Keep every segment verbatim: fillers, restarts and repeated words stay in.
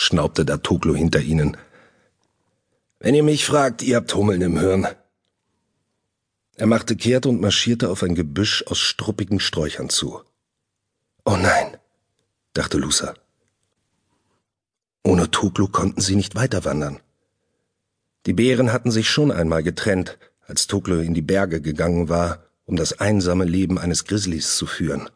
schnaubte da Toklo hinter ihnen. »Wenn ihr mich fragt, ihr habt Hummeln im Hirn.« Er machte kehrt und marschierte auf ein Gebüsch aus struppigen Sträuchern zu. »Oh nein«, dachte Lucer. Ohne Toklo konnten sie nicht weiterwandern. Die Bären hatten sich schon einmal getrennt, als Toklo in die Berge gegangen war, um das einsame Leben eines Grizzlies zu führen.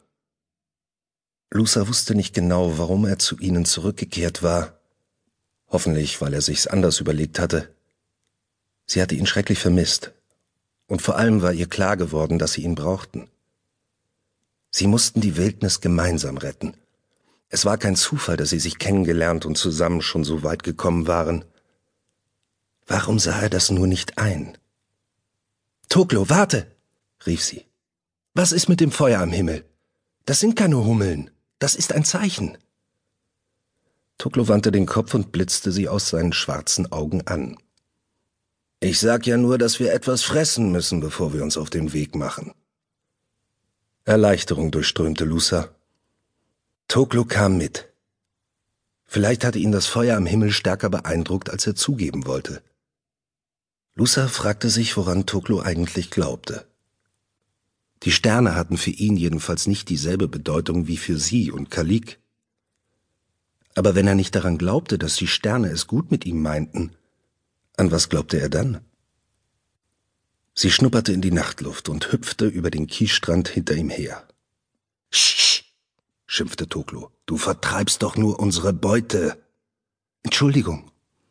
Lucer wusste nicht genau, warum er zu ihnen zurückgekehrt war. Hoffentlich, weil er sich's anders überlegt hatte. Sie hatte ihn schrecklich vermisst. Und vor allem war ihr klar geworden, dass sie ihn brauchten. Sie mussten die Wildnis gemeinsam retten. Es war kein Zufall, dass sie sich kennengelernt und zusammen schon so weit gekommen waren. Warum sah er das nur nicht ein? »Toklo, warte«, rief sie. »Was ist mit dem Feuer am Himmel? Das sind keine Hummeln, das ist ein Zeichen.« Toklo wandte den Kopf und blitzte sie aus seinen schwarzen Augen an. »Ich sag ja nur, dass wir etwas fressen müssen, bevor wir uns auf den Weg machen.« Erleichterung durchströmte Lucer. Toklo kam mit. Vielleicht hatte ihn das Feuer am Himmel stärker beeindruckt, als er zugeben wollte. Lucer fragte sich, woran Toklo eigentlich glaubte. Die Sterne hatten für ihn jedenfalls nicht dieselbe Bedeutung wie für sie und Kalik. Aber wenn er nicht daran glaubte, dass die Sterne es gut mit ihm meinten, an was glaubte er dann? Sie schnupperte in die Nachtluft und hüpfte über den Kiesstrand hinter ihm her. »Sch«, schimpfte Toklo, »du vertreibst doch nur unsere Beute.« »Entschuldigung.«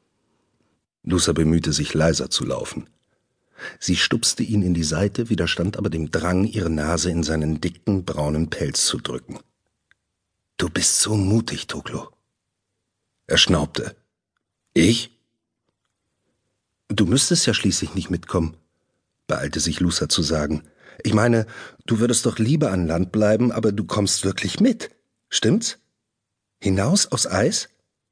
Lucer bemühte sich, leiser zu laufen. Sie stupste ihn in die Seite, widerstand aber dem Drang, ihre Nase in seinen dicken, braunen Pelz zu drücken. »Du bist so mutig, Toklo.« Er schnaubte. »Ich?« »Du müsstest ja schließlich nicht mitkommen«, beeilte sich Lucer zu sagen. »Ich meine, du würdest doch lieber an Land bleiben, aber du kommst wirklich mit. Stimmt's? Hinaus aufs Eis?«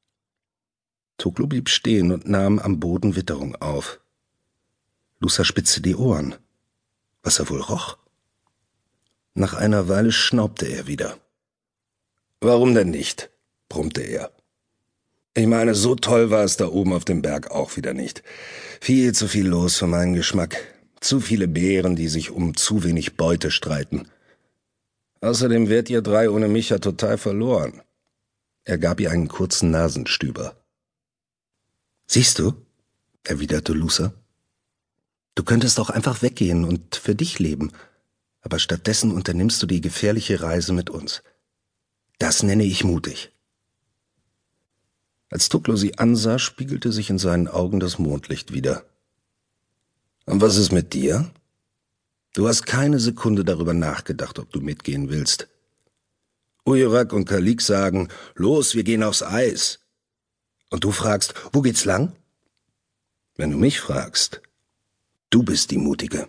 Toklo blieb stehen und nahm am Boden Witterung auf. Lucer spitzte die Ohren. Was er wohl roch? Nach einer Weile schnaubte er wieder. »Warum denn nicht?«, brummte er. »Ich meine, so toll war es da oben auf dem Berg auch wieder nicht. Viel zu viel los für meinen Geschmack. Zu viele Bären, die sich um zu wenig Beute streiten. Außerdem wärt ihr drei ohne mich ja total verloren.« Er gab ihr einen kurzen Nasenstüber. »Siehst du«, erwiderte Lucer, »du könntest auch einfach weggehen und für dich leben, aber stattdessen unternimmst du die gefährliche Reise mit uns. Das nenne ich mutig.« Als Toklo sie ansah, spiegelte sich in seinen Augen das Mondlicht wider. »Und was ist mit dir? Du hast keine Sekunde darüber nachgedacht, ob du mitgehen willst. Ujurak und Kalik sagen, los, wir gehen aufs Eis. Und du fragst, wo geht's lang? Wenn du mich fragst, du bist die Mutige.«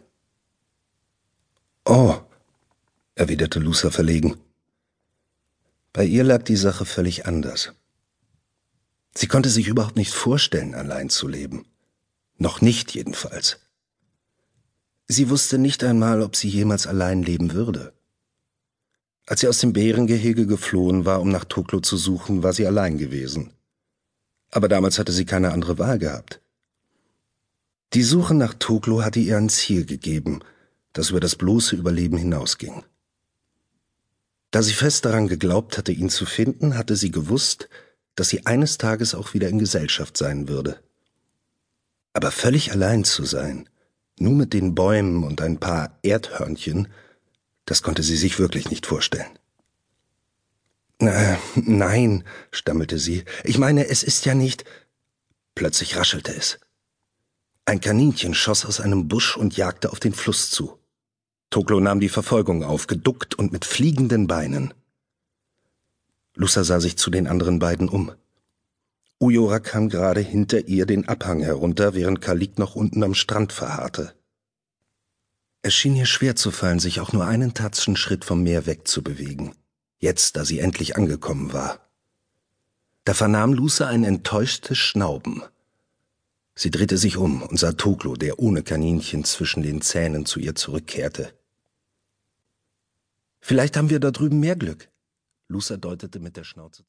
»Oh«, erwiderte Lucer verlegen. Bei ihr lag die Sache völlig anders. Sie konnte sich überhaupt nicht vorstellen, allein zu leben. Noch nicht jedenfalls. Sie wusste nicht einmal, ob sie jemals allein leben würde. Als sie aus dem Bärengehege geflohen war, um nach Toklo zu suchen, war sie allein gewesen. Aber damals hatte sie keine andere Wahl gehabt. Die Suche nach Toklo hatte ihr ein Ziel gegeben, das über das bloße Überleben hinausging. Da sie fest daran geglaubt hatte, ihn zu finden, hatte sie gewusst, dass sie eines Tages auch wieder in Gesellschaft sein würde. Aber völlig allein zu sein, nur mit den Bäumen und ein paar Erdhörnchen, das konnte sie sich wirklich nicht vorstellen. Äh, »Nein«, stammelte sie, »ich meine, es ist ja nicht...« Plötzlich raschelte es. Ein Kaninchen schoss aus einem Busch und jagte auf den Fluss zu. Toklo nahm die Verfolgung auf, geduckt und mit fliegenden Beinen. Lucer sah sich zu den anderen beiden um. Ujurak kam gerade hinter ihr den Abhang herunter, während Kalik noch unten am Strand verharrte. Es schien ihr schwer zu fallen, sich auch nur einen Tatzenschritt vom Meer wegzubewegen, jetzt, da sie endlich angekommen war. Da vernahm Lucer ein enttäuschtes Schnauben. Sie drehte sich um und sah Toklo, der ohne Kaninchen zwischen den Zähnen zu ihr zurückkehrte. »Vielleicht haben wir da drüben mehr Glück«, Lucer deutete mit der Schnauze.